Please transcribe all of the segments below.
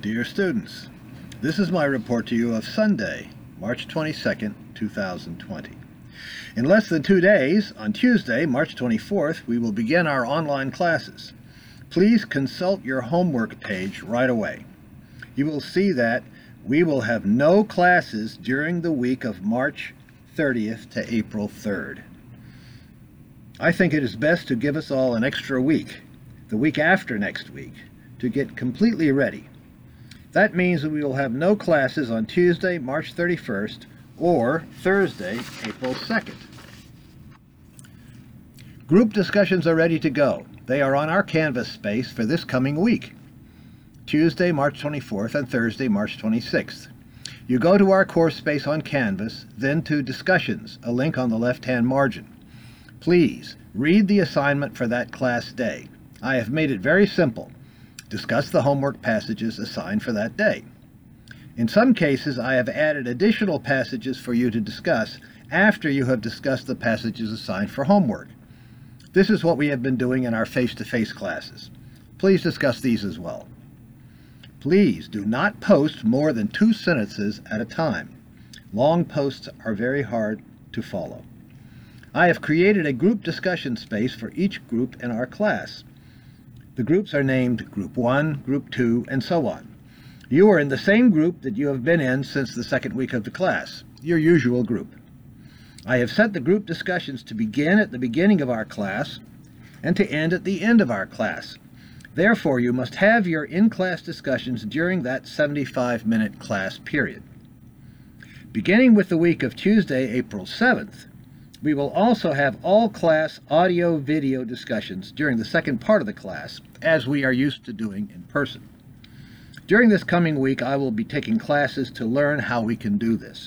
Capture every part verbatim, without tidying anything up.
Dear students, this is my report to you of Sunday, March twenty-second, two thousand twenty. In less than two days, on Tuesday, March twenty-fourth, we will begin our online classes. Please consult your homework page right away. You will see that we will have no classes during the week of March thirtieth to April third. I think it is best to give us all an extra week, the week after next week, to get completely ready. That means that we will have no classes on Tuesday, March thirty-first, or Thursday, April second. Group discussions are ready to go. They are on our Canvas space for this coming week, Tuesday, March twenty-fourth, and Thursday, March twenty-sixth. You go to our course space on Canvas, then to Discussions, a link on the left-hand margin. Please read the assignment for that class day. I have made it very simple. Discuss the homework passages assigned for that day. In some cases, I have added additional passages for you to discuss after you have discussed the passages assigned for homework. This is what we have been doing in our face-to-face classes. Please discuss these as well. Please do not post more than two sentences at a time. Long posts are very hard to follow. I have created a group discussion space for each group in our class. The groups are named Group one, Group two, and so on. You are in the same group that you have been in since the second week of the class, your usual group. I have set the group discussions to begin at the beginning of our class and to end at the end of our class. Therefore, you must have your in-class discussions during that seventy-five minute class period. Beginning with the week of Tuesday, April seventh, we will also have all-class audio-video discussions during the second part of the class, as we are used to doing in person. During this coming week, I will be taking classes to learn how we can do this.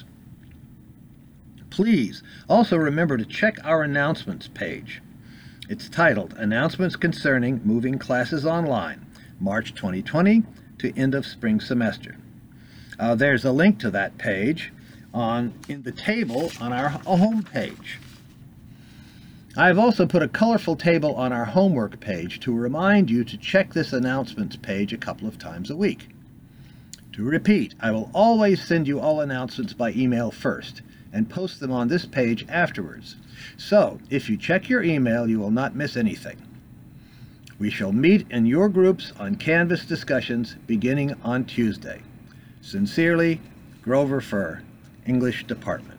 Please also remember to check our announcements page. It's titled Announcements Concerning Moving Classes Online, March twenty twenty to End of Spring Semester. Uh, there's a link to that page on in the table on our home page. I have also put a colorful table on our homework page to remind you to check this announcements page a couple of times a week. To repeat, I will always send you all announcements by email first and post them on this page afterwards. So, if you check your email, you will not miss anything. We shall meet in your groups on Canvas discussions beginning on Tuesday. Sincerely, Grover Furr, English Department.